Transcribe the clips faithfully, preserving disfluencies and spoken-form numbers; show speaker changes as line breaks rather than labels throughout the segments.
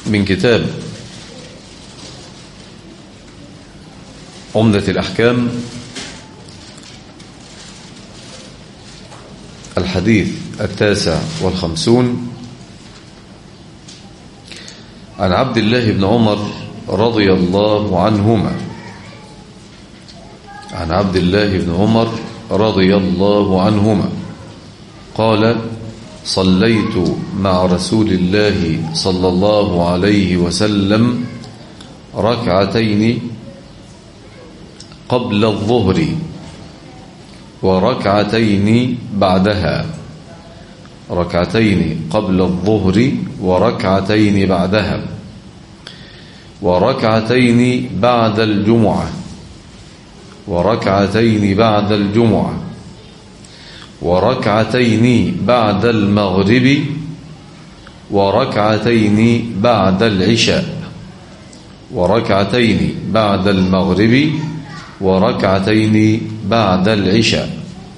من كتاب عمدة الأحكام الحديث التاسع والخمسون عن عبد الله بن عمر رضي الله عنهما عن عبد الله بن عمر رضي الله عنهما قال: صليت مع رسول الله صلى الله عليه وسلم ركعتين قبل الظهر وركعتين بعدها ركعتين قبل الظهر وركعتين بعدها وركعتين بعد الجمعة وركعتين بعد الجمعة وركعتين بعد المغرب وركعتين بعد العشاء وركعتين بعد المغرب وركعتين بعد العشاء.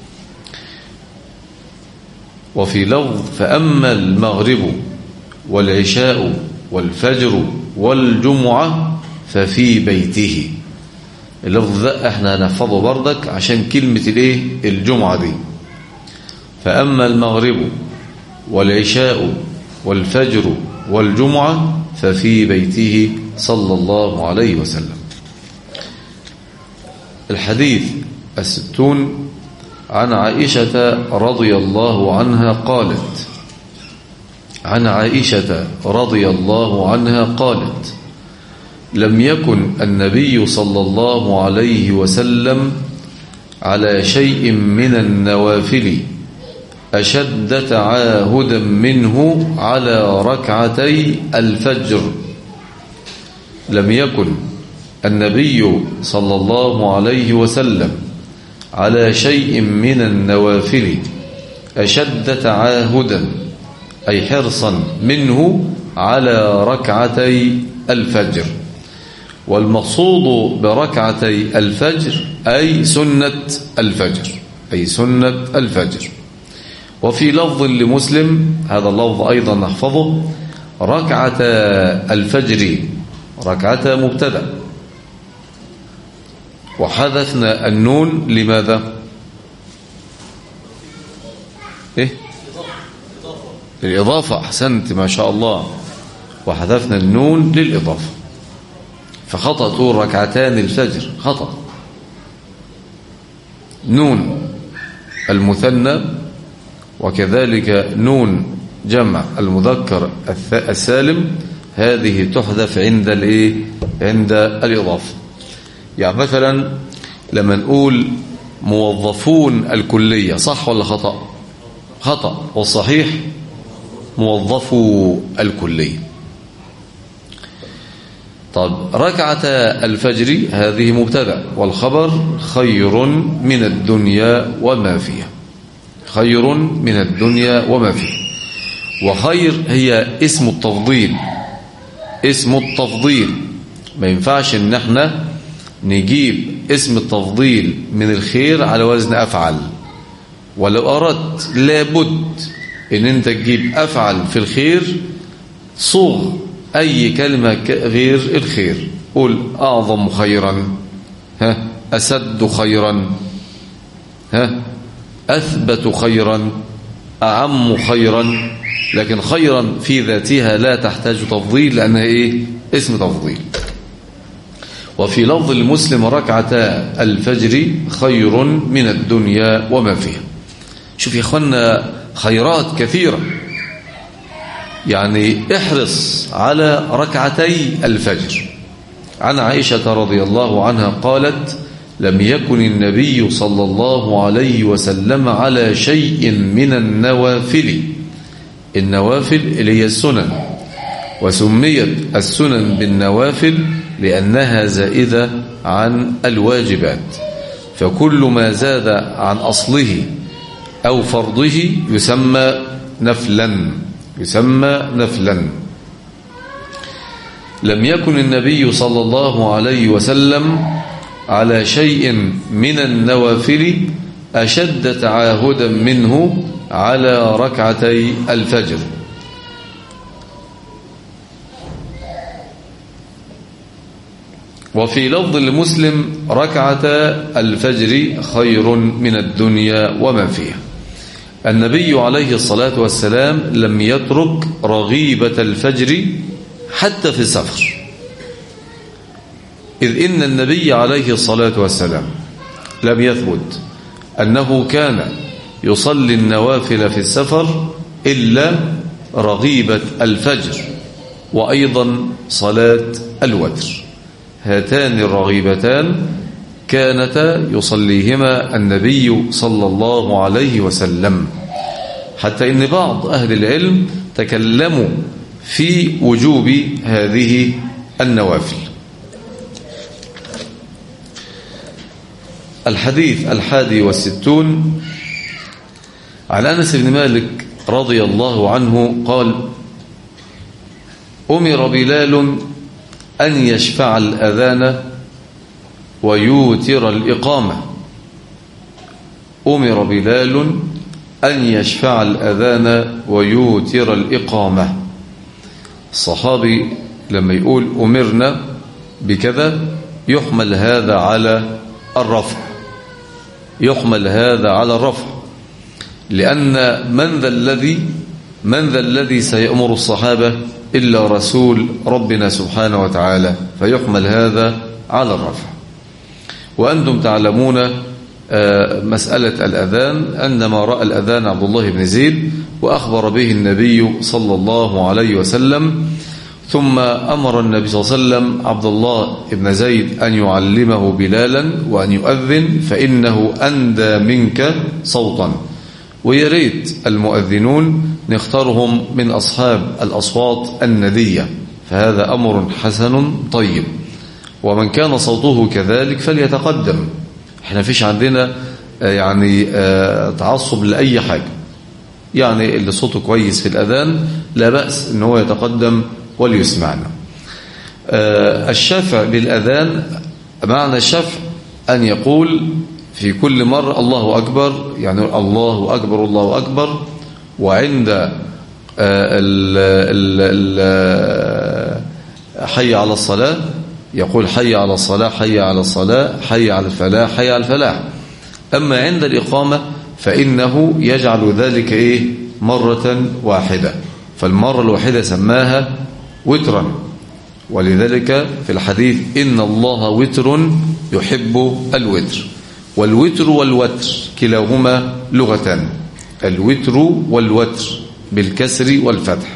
وفي لفظ: فأما المغرب والعشاء والفجر والجمعة ففي بيته. اللفظ ده احنا هنحفظه بردك عشان كلمة الايه الجمعة دي. فأما المغرب والعشاء والفجر والجمعة ففي بيته صلى الله عليه وسلم. الحديث الستون عن عائشة رضي الله عنها قالت عن عائشة رضي الله عنها قالت: لم يكن النبي صلى الله عليه وسلم على شيء من النوافل أشد تعاهدا منه على ركعتي الفجر. لم يكن النبي صلى الله عليه وسلم على شيء من النوافل أشد تعاهدا أي حرصا منه على ركعتي الفجر. والمقصود بركعتي الفجر أي سنة الفجر أي سنة الفجر. وفي لفظ لمسلم، هذا اللفظ أيضا نحفظه: ركعة الفجر ركعة مبتدأ، وحذفنا النون لماذا؟ إيه؟ للإضافة. أحسنت ما شاء الله. وحذفنا النون للإضافة، فخطأ تقول ركعتان الفجر، خطأ. نون المثنى وكذلك نون جمع المذكر السالم هذه تحذف عند الايه عند الإضافة. يعني مثلا لما نقول موظفون الكلية، صح ولا خطأ؟ خطأ. والصحيح موظفو الكلية. طب ركعة الفجر هذه مبتدأ، والخبر خير من الدنيا وما فيها، خير من الدنيا وما فيها. وخير هي اسم التفضيل، اسم التفضيل. ما ينفعش ان احنا نجيب اسم التفضيل من الخير على وزن أفعل. ولو أردت لابد ان انت تجيب أفعل في الخير، صغ أي كلمة غير الخير. قول أعظم خيرا، ها أسد خيرا، ها أثبت خيرا، أعم خيرا. لكن خيرا في ذاتها لا تحتاج تفضيل لأنها إيه؟ اسم تفضيل. وفي لفظ المسلم ركعتا الفجر خير من الدنيا وما فيها. شوف يا إخوانا، خيرات كثيرة. يعني احرص على ركعتي الفجر. عن عائشة رضي الله عنها قالت: لم يكن النبي صلى الله عليه وسلم على شيء من النوافل. النوافل اللي هي السنن، وسميت السنن بالنوافل لأنها زائدة عن الواجبات. فكل ما زاد عن أصله أو فرضه يسمى نفلا يسمى نفلا. لم يكن النبي صلى الله عليه وسلم على شيء من النوافل أشد تعاهدا منه على ركعتي الفجر. وفي لفظ لمسلم ركعة الفجر خير من الدنيا وما فيها. النبي عليه الصلاة والسلام لم يترك رغيبة الفجر حتى في السفر، إذ إن النبي عليه الصلاة والسلام لم يثبت أنه كان يصلي النوافل في السفر إلا رغيبة الفجر وأيضا صلاة الوتر. هاتان الرغيبتان كانتا يصليهما النبي صلى الله عليه وسلم، حتى إن بعض أهل العلم تكلموا في وجوب هذه النوافل. الحديث الحادي والستون عن أنس بن مالك رضي الله عنه قال: أمر بلال أن يشفع الأذان ويوتر الإقامة. أمر بلال أن يشفع الأذان ويوتر الإقامة. الصحابي لما يقول أمرنا بكذا يحمل هذا على الرفع، يحمل هذا على الرفع، لأن من ذا الذي من ذا الذي سيأمر الصحابة إلا رسول ربنا سبحانه وتعالى، فيحمل هذا على الرفع. وأنتم تعلمون مسألة الأذان أنما رأى الأذان عبد الله بن زيد وأخبر به النبي صلى الله عليه وسلم، ثم أمر النبي صلى الله عليه وسلم عبد الله بن زيد أن يعلمه بلالا وأن يؤذن فإنه أندى منك صوتا. ويريد المؤذنون نختارهم من أصحاب الأصوات الندية، فهذا أمر حسن طيب، ومن كان صوته كذلك فليتقدم. احنا فيش عندنا يعني تعصب لأي حاجة، يعني اللي صوته كويس في الأذان لا بأس إن هو يتقدم وليسمعنا. الشفع بالأذان معنى الشفع أن يقول في كل مرة الله أكبر، يعني الله أكبر الله أكبر، وعند ال ال حي على الصلاة يقول حي على الصلاة حي على الصلاة حي على الفلاح حي على الفلاح. أما عند الإقامة فإنه يجعل ذلك إيه مرة واحدة، فالمرة الواحدة سماها وترا، ولذلك في الحديث إن الله وتر يحب الوتر. والوتر والوتر كلاهما لغتان، الوتر والوتر بالكسر والفتح.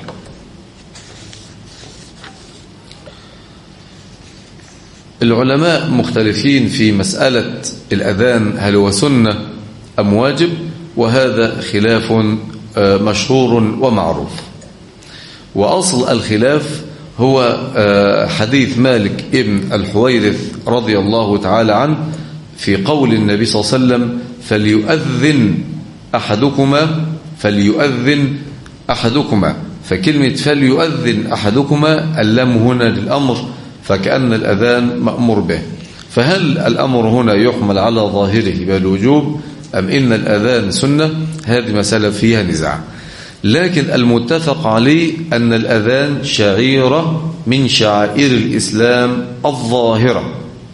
العلماء مختلفين في مسألة الأذان هل هو سنة أم واجب، وهذا خلاف مشهور ومعروف. وأصل الخلاف هو حديث مالك ابن الحويرث رضي الله تعالى عنه في قول النبي صلى الله عليه وسلم فليؤذن أحدكما فليؤذن أحدكما فكلمة فليؤذن أحدكما اللام هنا للأمر، فكأن الأذان مأمور به. فهل الأمر هنا يحمل على ظاهره بالوجوب أم إن الأذان سنة؟ هذه مسألة فيها نزاع، لكن المتفق عليه أن الأذان شعيرة من شعائر الإسلام الظاهرة،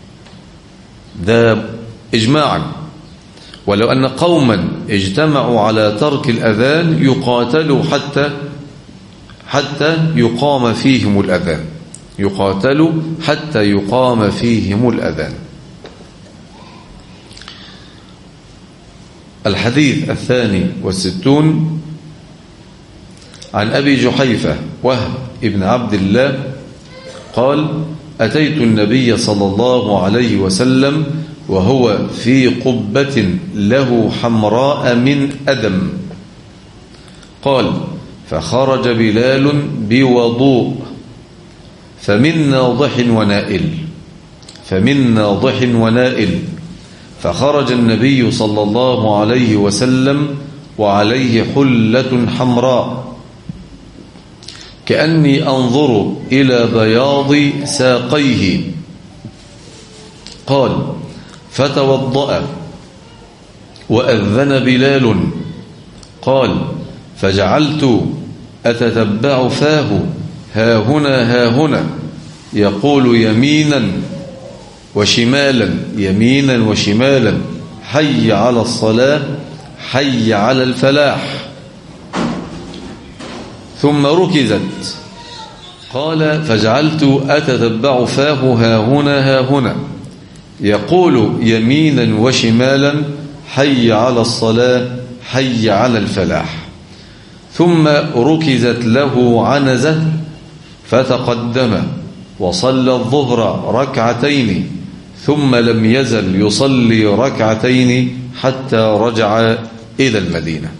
ده إجماعا. ولو أن قوما اجتمعوا على ترك الأذان يقاتلوا حتى حتى يقام فيهم الأذان، يقاتلوا حتى يقام فيهم الأذان. الحديث الثاني والستون عن أبي جحيفة وهب ابن عبد الله قال أتيت النبي صلى الله عليه وسلم وهو في قبة له حمراء من أدم، قال فخرج بلال بوضوء فمن ناضح ونائل فمن ناضح ونائل فخرج النبي صلى الله عليه وسلم وعليه حلة حمراء كأني أنظر إلى بياض ساقيه، قال فتوضأ وأذن بلال، قال فجعلت أتتبع فاه ها هنا ها هنا يقول يمينا وشمالا، يمينا وشمالا، حي على الصلاة، حي على الفلاح. ثم ركزت، قال فجعلت أتتبع فاه ها هنا ها هنا يقول يمينا وشمالا حي على الصلاة حي على الفلاح. ثم ركزت له عنزة فتقدم وصلى الظهر ركعتين، ثم لم يزل يصلي ركعتين حتى رجع إلى المدينة.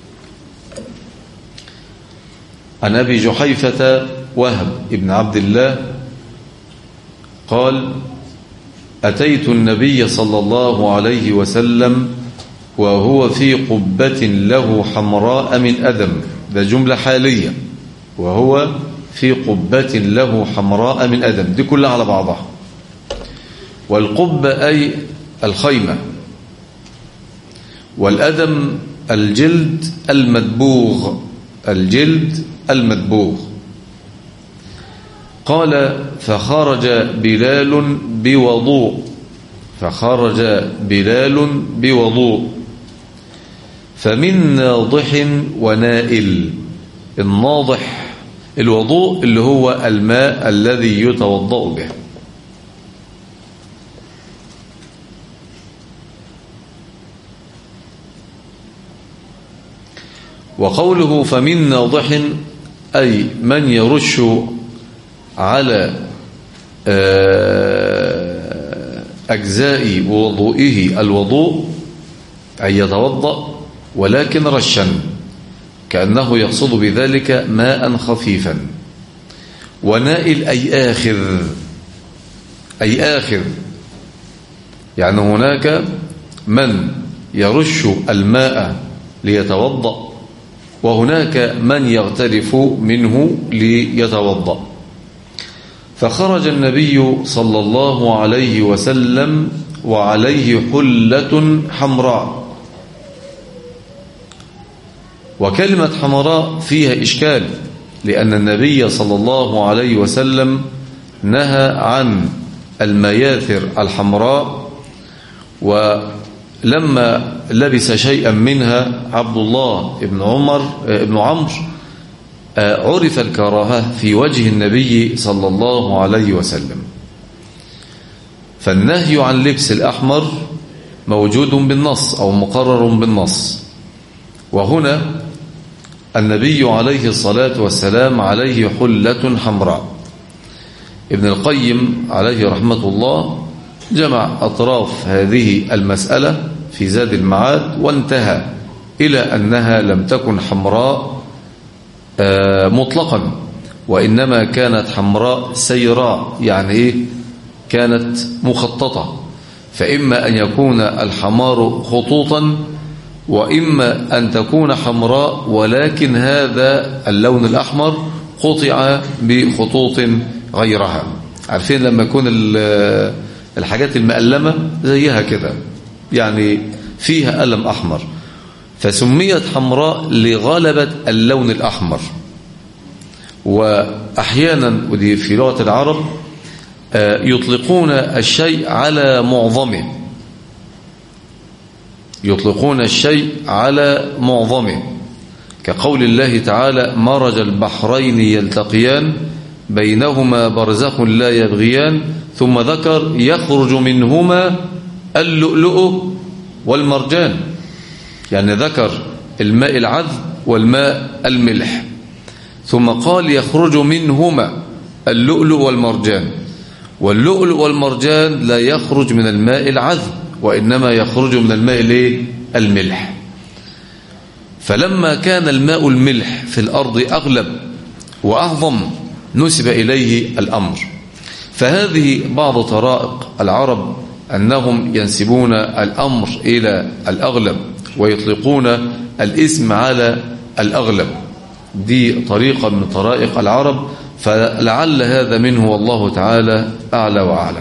عن أبي جحيفة وهب ابن عبد الله قال أتيت النبي صلى الله عليه وسلم وهو في قبة له حمراء من أدم، ده جملة حالية، وهو في قبة له حمراء من أدم، دي كلها على بعضها. والقبة أي الخيمة، والأدم الجلد المدبوغ، الجلد المدبوغ. قال فخرج بلال بوضوء، فخرج بلال بوضوء فمن ناضح ونائل. الناضح الوضوء اللي هو الماء الذي يتوضأ به. وقوله فمن ناضح أي من يرش على أجزاء وضوئه الوضوء، أي يتوضأ ولكن رشا، كأنه يقصد بذلك ماء خفيفا. ونائل أي آخر، أي آخر، يعني هناك من يرش الماء ليتوضأ، وهناك من يغترف منه ليتوضأ. فخرج النبي صلى الله عليه وسلم وعليه حلة حمراء. وكلمة حمراء فيها إشكال، لأن النبي صلى الله عليه وسلم نهى عن المياثر الحمراء، ولما لبس شيئا منها عبد الله بن عمر ابن عمرو عرف الكراهة في وجه النبي صلى الله عليه وسلم. فالنهي عن لبس الأحمر موجود بالنص أو مقرر بالنص. وهنا النبي عليه الصلاة والسلام عليه حلة حمراء. ابن القيم عليه رحمة الله جمع أطراف هذه المسألة في زاد المعاد، وانتهى إلى أنها لم تكن حمراء مطلقا، وإنما كانت حمراء سيراء، يعني إيه؟ كانت مخططة. فإما أن يكون الحمار خطوطا، وإما أن تكون حمراء ولكن هذا اللون الأحمر قطع بخطوط غيرها. عارفين لما يكون الحاجات المألمة زيها كده، يعني فيها ألم أحمر، فسميت حمراء لغلبة اللون الأحمر. وأحيانا ودي في لغة العرب يطلقون الشيء على معظمه، يطلقون الشيء على معظمه، كقول الله تعالى مرج البحرين يلتقيان بينهما برزخ لا يبغيان، ثم ذكر يخرج منهما اللؤلؤ والمرجان، يعني ذكر الماء العذب والماء الملح، ثم قال يخرج منهما اللؤلؤ والمرجان. واللؤلؤ والمرجان لا يخرج من الماء العذب، وإنما يخرج من الماء الملح. فلما كان الماء الملح في الأرض أغلب وأعظم نسب إليه الأمر. فهذه بعض طرائق العرب أنهم ينسبون الأمر إلى الأغلب ويطلقون الاسم على الأغلب، دي طريقة من طرائق العرب، فلعل هذا منه والله تعالى أعلى وأعلم.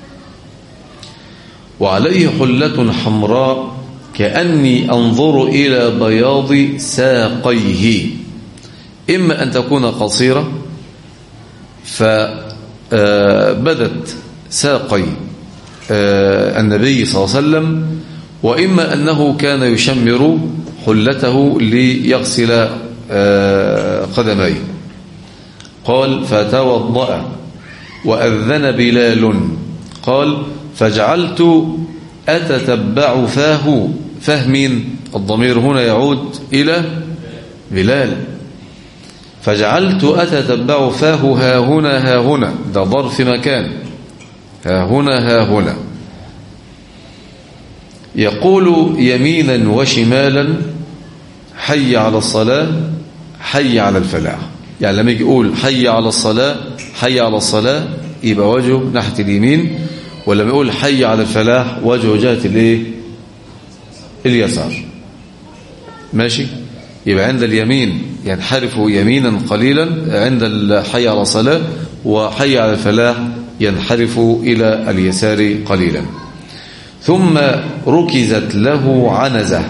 وعليه حلة حمراء كأني أنظر إلى بياض ساقيه، إما أن تكون قصيرة فبدت ساقي النبي صلى الله عليه وسلم، وإما أنه كان يشمر حلته ليغسل قدميه. قال فتوضأ وأذن بلال. قال فجعلت أتتبع فاه. فاه مين؟ الضمير هنا يعود إلى بلال. فجعلت أتتبع فاه ها هنا ها هنا، ده ظرف مكان، ها هنا ها هنا، يقول يمينا وشمالا حي على الصلاة حي على الفلاح. يعني لما يجي يقول حي على الصلاة حي على الصلاة يبقى وجهه ناحية اليمين، ولما يقول حي على الفلاح وجهه جهة الايه؟ اليسار. ماشي؟ يبقى عند اليمين ينحرف يمينا قليلا عند الحي على الصلاة، وحي على الفلاح ينحرف إلى اليسار قليلا. ثم ركزت له عنزة،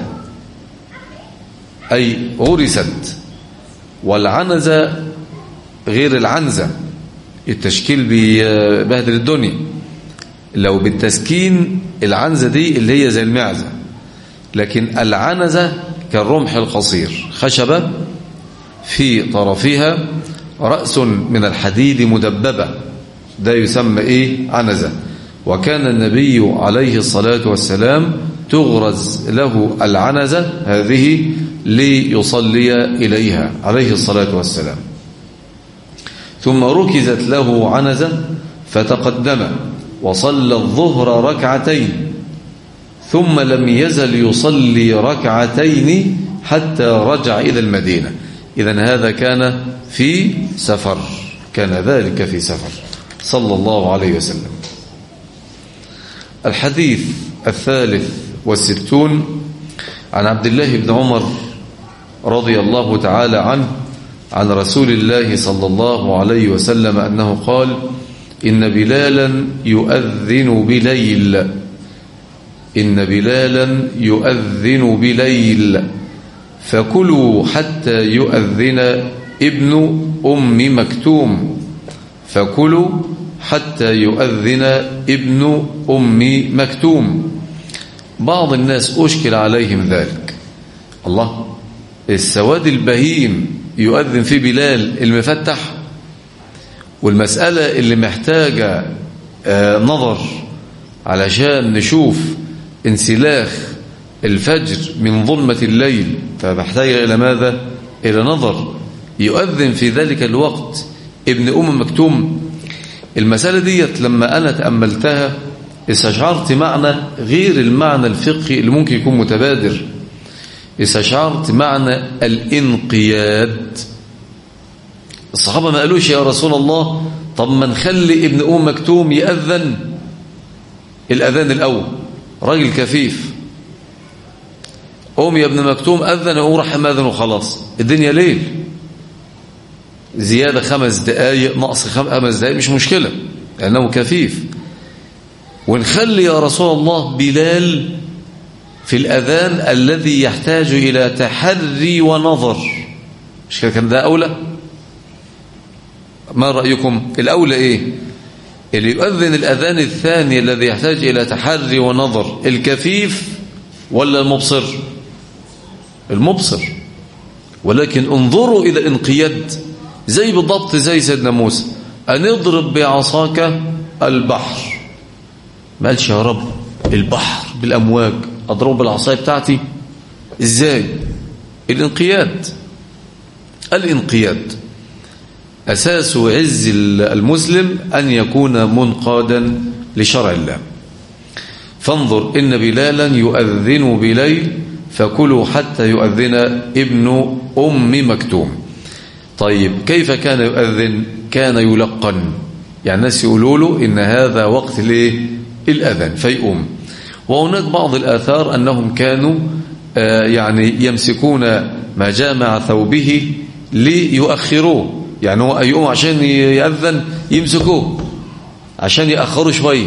أي غرست. والعنزة غير العنزة، التشكيل بيبهدل الدنيا. لو بالتسكين العنزة دي اللي هي زي المعزة، لكن العنزة كالرمح القصير، خشبة في طرفها رأس من الحديد مدببة، ده يسمى إيه؟ عنزة. وكان النبي عليه الصلاة والسلام تغرز له العنزة هذه ليصلي إليها عليه الصلاة والسلام. ثم ركزت له عنزة فتقدم وصلى الظهر ركعتين، ثم لم يزل يصلي ركعتين حتى رجع إلى المدينة. إذن هذا كان في سفر، كان ذلك في سفر صلى الله عليه وسلم. الحديث الثالث والستون عن عبد الله بن عمر رضي الله تعالى عنه عن رسول الله صلى الله عليه وسلم أنه قال: إن بلالا يؤذن بليل إن بلالا يؤذن بليل فكلوا حتى يؤذن ابن أم مكتوم فكلوا حتى يؤذن ابن أم مكتوم. بعض الناس أشكل عليهم ذلك، الله، السواد البهيم يؤذن في بلال المفتح، والمسألة اللي محتاجة آه نظر علشان نشوف انسلاخ الفجر من ظلمة الليل، فمحتاجة إلى ماذا؟ إلى نظر. يؤذن في ذلك الوقت ابن أم مكتوم. المسألة ديت لما أنا تأملتها استشعرت معنى غير المعنى الفقهي اللي ممكن يكون متبادر. استشعرت معنى الانقياد. الصحابة ما قالوش يا رسول الله طب ما نخلي ابن أم مكتوم يأذن الأذان الأول، راجل كفيف، قوم يا ابن مكتوم أذن وراح ماذن وخلاص، الدنيا ليل، زيادة خمس دقايق نقص خمس دقايق مش مشكلة لأنه كفيف. ونخلي يا رسول الله بلال في الأذان الذي يحتاج إلى تحري ونظر، مش كان ده أولى؟ ما رأيكم؟ الأولى إيه؟ اللي يؤذن الأذان الثاني الذي يحتاج إلى تحري ونظر، الكفيف ولا المبصر؟ المبصر. ولكن انظروا إلى انقياد، زي بالضبط زي سيدنا موسى، أن اضرب بعصاك البحر. ما قالش يا رب البحر بالأمواج أضرب بالعصاية بتاعتي إزاي؟ الانقياد. الانقياد أساس عز المسلم أن يكون منقادا لشرع الله. فانظر إن بلالا يؤذن بليل فكلوا حتى يؤذن ابن أم مكتوم. طيب كيف كان يؤذن؟ كان يلقن، يعني الناس يقولوا له إن هذا وقت ليه الأذان فيقوم. وهناك بعض الآثار أنهم كانوا آه يعني يمسكون مجامع ثوبه ليؤخروه، يعني هو يقوم عشان يأذن يمسكوه عشان يأخروا شوية،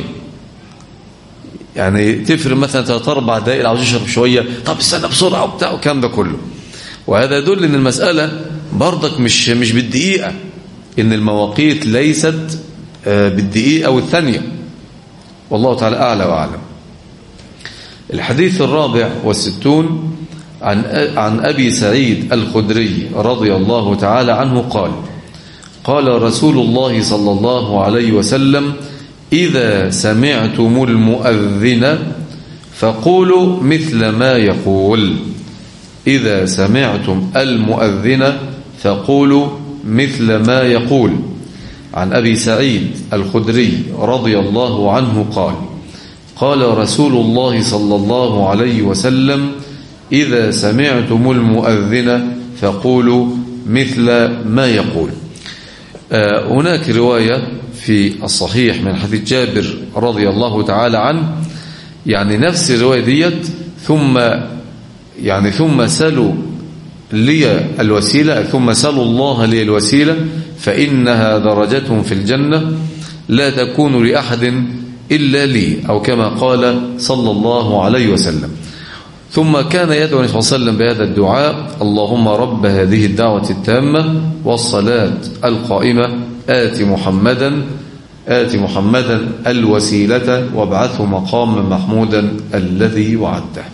يعني تفرق مثلا ثلاث أربع دقائق عاوز يشرب شوية، طب استنى بسرعة وبتاع والكلام ده كله. وهذا يدل ان المسألة برضك مش مش بالدقيقة، ان المواقيت ليست بالدقيقة والثانية، والله تعالى أعلى وأعلم. الحديث الرابع والستون عن عن أبي سعيد الخدري رضي الله تعالى عنه قال قال رسول الله صلى الله عليه وسلم: إذا سمعتم المؤذن فقولوا مثل ما يقول. إذا سمعتم المؤذن فقولوا مثل ما يقول. عن أبي سعيد الخدري رضي الله عنه قال قال رسول الله صلى الله عليه وسلم: إذا سمعتم المؤذن فقولوا مثل ما يقول. هناك رواية في الصحيح من حديث جابر رضي الله تعالى عنه، يعني نفس الرواية ديت، ثم يعني ثم سلوا لي الوسيلة، ثم سلوا الله لي الوسيلة فإنها درجة في الجنة لا تكون لأحد إلا لي، أو كما قال صلى الله عليه وسلم. ثم كان يدعو النبي صلى الله عليه وسلم بهذا الدعاء: اللهم رب هذه الدعوة التامة والصلاة القائمة آت محمدا آت محمدا الوسيلة وابعثه مقاما محمودا الذي وعدته.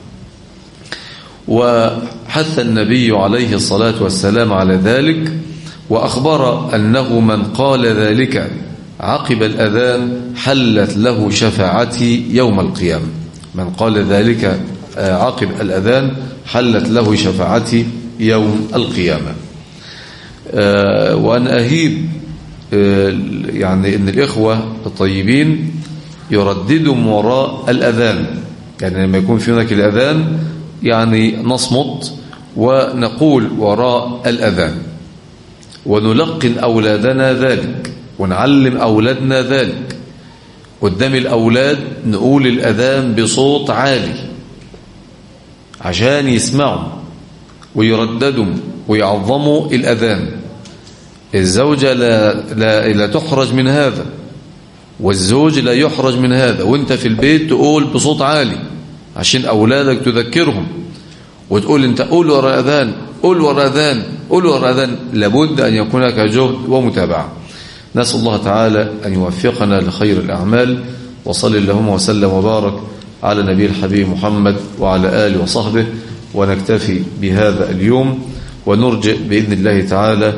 وحث النبي عليه الصلاة والسلام على ذلك، وأخبر أنه من قال ذلك عقب الأذان حلت له شفاعتي يوم القيامة. من قال ذلك عقب الأذان حلت له شفاعتي يوم القيامة. وأن أهيب يعني أن الإخوة الطيبين يرددوا وراء الأذان، يعني لما يكون في هناك الأذان يعني نصمت ونقول وراء الأذان، ونلقن أولادنا ذلك، ونعلم أولادنا ذلك. قدام الأولاد نقول الأذان بصوت عالي عشان يسمعوا ويرددوا ويعظموا الأذان. الزوجة لا, لا, لا تحرج من هذا، والزوج لا يحرج من هذا، وانت في البيت تقول بصوت عالي عشان أولادك تذكرهم، وتقول انت قول ورا أذان قول ورا أذان قول ورا أذان. لابد أن يكون لك جهد ومتابعة. نسأل الله تعالى أن يوفقنا لخير الأعمال. وصل اللهم وسلم وبارك على نبي الحبيب محمد وعلى آله وصحبه، ونكتفي بهذا اليوم، ونرجع بإذن الله تعالى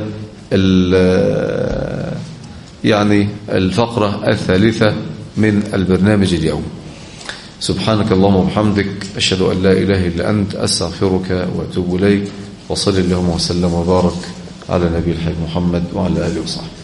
يعني الفقرة الثالثة من البرنامج اليوم. سبحانك اللهم وبحمدك، أشهد أن لا إله إلا أنت، أستغفرك وأتوب إليك. وصل اللهم وسلم وبارك على نبي الحبيب محمد وعلى آله وصحبه.